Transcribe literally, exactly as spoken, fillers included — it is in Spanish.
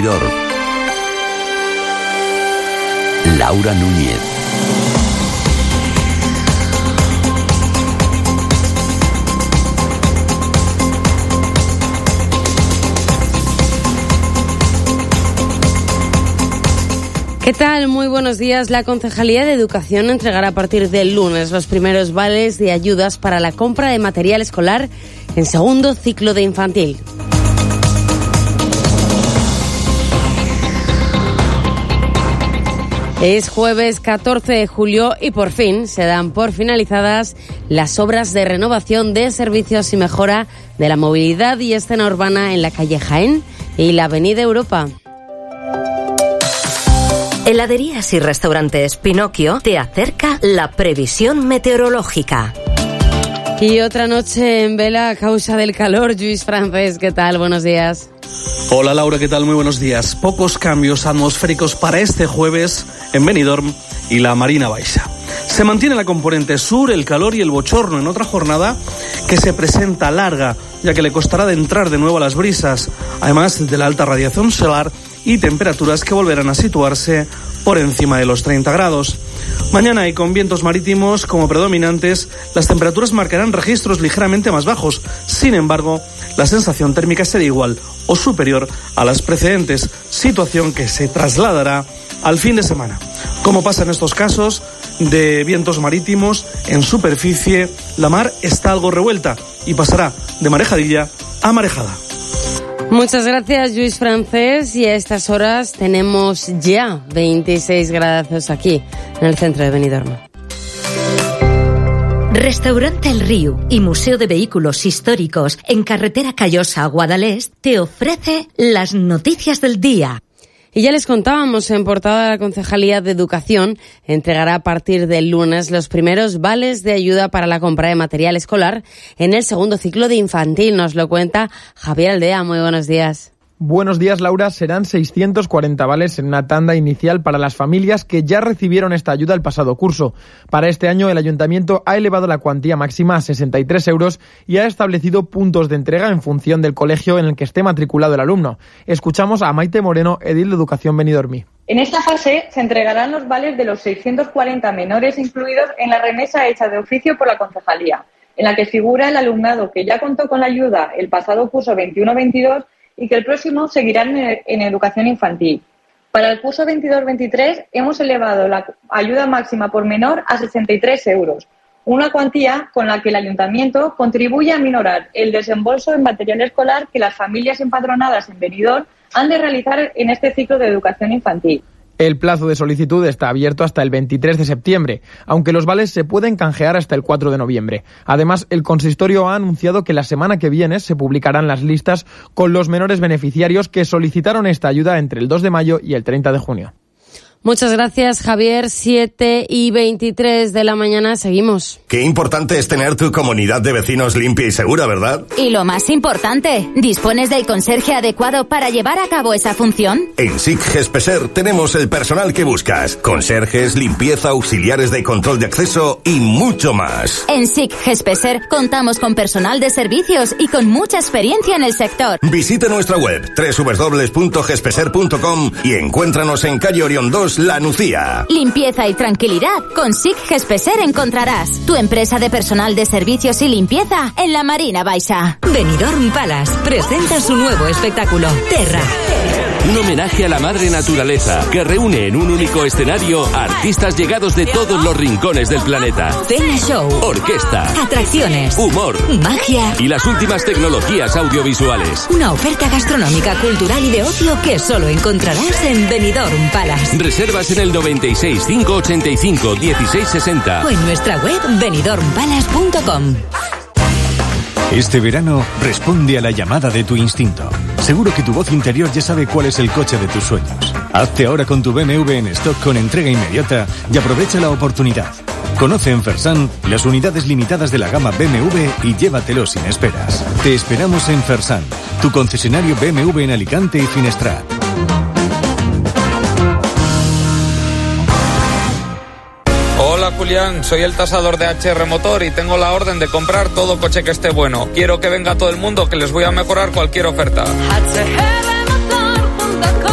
Benidorm. Laura Núñez. ¿Qué tal? Muy buenos días. La Concejalía de Educación entregará a partir del lunes los primeros vales de ayudas para la compra de material escolar en segundo ciclo de infantil. Es jueves catorce de julio y por fin se dan por finalizadas las obras de renovación de servicios y mejora de la movilidad y escena urbana en la calle Jaén y la avenida Europa. Heladerías y restaurantes Pinocchio te acerca la previsión meteorológica. Y otra noche en vela a causa del calor. Lluís Francés, ¿qué tal? Buenos días. Hola Laura, ¿qué tal? Muy buenos días. Pocos cambios atmosféricos para este jueves en Benidorm y la Marina Baixa. Se mantiene la componente sur, el calor y el bochorno en otra jornada que se presenta larga, ya que le costará de entrar de nuevo a las brisas, además de la alta radiación solar y temperaturas que volverán a situarse por encima de los treinta grados. Mañana, y con vientos marítimos como predominantes, las temperaturas marcarán registros ligeramente más bajos. Sin embargo, la sensación térmica será igual o superior a las precedentes, situación que se trasladará al fin de semana. Como pasa en estos casos de vientos marítimos, en superficie la mar está algo revuelta y pasará de marejadilla a marejada. Muchas gracias, Lluís Francés. Y a estas horas tenemos ya veintiséis grados aquí, en el centro de Benidorm. Restaurante El Río y Museo de Vehículos Históricos en Carretera Callosa a Guadalest te ofrece las noticias del día. Y ya les contábamos, en portada, la Concejalía de Educación entregará a partir del lunes los primeros vales de ayuda para la compra de material escolar en el segundo ciclo de infantil. Nos lo cuenta Javier Aldea. Muy buenos días. Buenos días, Laura. Serán seiscientos cuarenta vales en una tanda inicial para las familias que ya recibieron esta ayuda el pasado curso. Para este año, el Ayuntamiento ha elevado la cuantía máxima a sesenta y tres euros y ha establecido puntos de entrega en función del colegio en el que esté matriculado el alumno. Escuchamos a Maite Moreno, edil de Educación Benidormí. En esta fase se entregarán los vales de los seiscientos cuarenta menores incluidos en la remesa hecha de oficio por la Concejalía, en la que figura el alumnado que ya contó con la ayuda el pasado curso veintiuno veintidós y que el próximo seguirán en educación infantil. Para el curso veintidós veintitrés hemos elevado la ayuda máxima por menor a sesenta y tres euros, una cuantía con la que el Ayuntamiento contribuye a minorar el desembolso en material escolar que las familias empadronadas en Benidorm han de realizar en este ciclo de educación infantil. El plazo de solicitud está abierto hasta el veintitrés de septiembre, aunque los vales se pueden canjear hasta el cuatro de noviembre. Además, el consistorio ha anunciado que la semana que viene se publicarán las listas con los menores beneficiarios que solicitaron esta ayuda entre el dos de mayo y el treinta de junio. Muchas gracias, Javier. siete y veintitrés de la mañana, seguimos. Qué importante es tener tu comunidad de vecinos limpia y segura, ¿verdad? Y lo más importante, ¿dispones del conserje adecuado para llevar a cabo esa función? En S I C Gespeser tenemos el personal que buscas. Conserjes, limpieza, auxiliares de control de acceso y mucho más. En S I C Gespeser contamos con personal de servicios y con mucha experiencia en el sector. Visita nuestra web doble u doble u doble u punto gespeser punto com y encuéntranos en calle Orión dos, La Nucía. Limpieza y tranquilidad con S I C Gespeser encontrarás. Tu empresa de personal de servicios y limpieza en la Marina Baixa. Benidorm Palace presenta su nuevo espectáculo, Terra. Un homenaje a la madre naturaleza que reúne en un único escenario a artistas llegados de todos los rincones del planeta. Cena show, orquesta, atracciones, humor, magia y las últimas tecnologías audiovisuales. Una oferta gastronómica, cultural y de ocio que solo encontrarás en Benidorm Palace. Reservas en el noventa y seis, cinco ochenta y cinco, dieciséis sesenta o en nuestra web benidorm palace punto com. Este verano responde a la llamada de tu instinto. Seguro que tu voz interior ya sabe cuál es el coche de tus sueños. Hazte ahora con tu B M W en stock con entrega inmediata y aprovecha la oportunidad. Conoce en Fersan las unidades limitadas de la gama B M W y llévatelo sin esperas. Te esperamos en Fersan, tu concesionario B M W en Alicante y Finestrat. Hola Julián, soy el tasador de H R Motor y tengo la orden de comprar todo coche que esté bueno. Quiero que venga todo el mundo, que les voy a mejorar cualquier oferta.